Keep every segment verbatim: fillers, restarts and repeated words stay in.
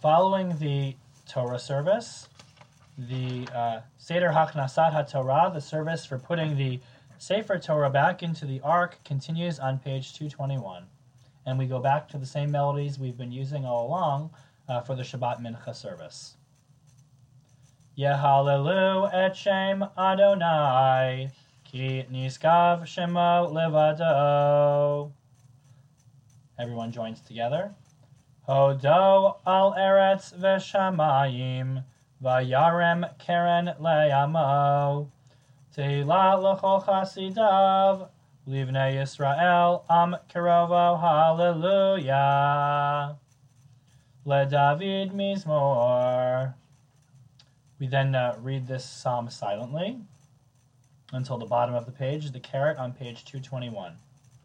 following the Torah service, the uh, Seder Hachnasat HaTorah, the service for putting the Sefer Torah back into the Ark, continues on page two twenty-one. And we go back to the same melodies we've been using all along uh, for the Shabbat Mincha service. Yehalelu et Shem Adonai, ki niskav shemo levado. Everyone joins together. Hodo al eretz v'shamayim, vayarem keren le'amo. Tehillah l'chol chasidav, livnei Yisrael am kerovo hallelujah. LeDavid mizmor. We then uh, read this psalm silently until the bottom of the page, the caret on page two twenty-one.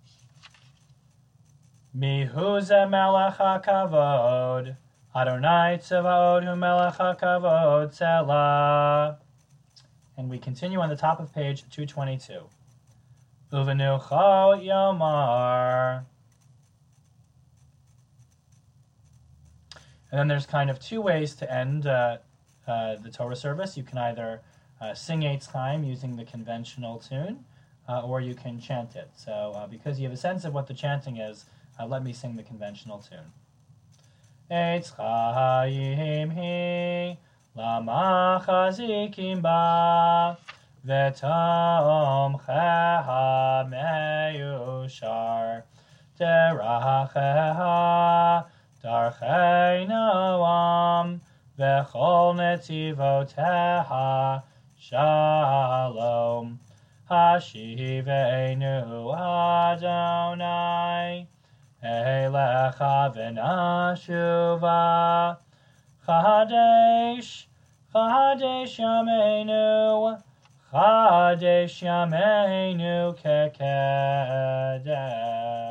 Mihu ze melech hakavod, Adonai tzavaot hu melech hakavod tzela. And we continue on the top of page two twenty-two. Uvenucho yomar. And then there's kind of two ways to end uh, uh, the Torah service. You can either uh, sing Eitz Chaim using the conventional tune, uh, or you can chant it. So uh, because you have a sense of what the chanting is, uh, let me sing the conventional tune. Eitz Chaim hi, lama chazikim ba, v'tom cheha meyushar, deracheha, darchei noam, v'chol netzivoteha, shalom. Hashivenu Adonai, elecha v'nashuva, chadesh, chadesh yameinu, chadesh yameinu kekedesh.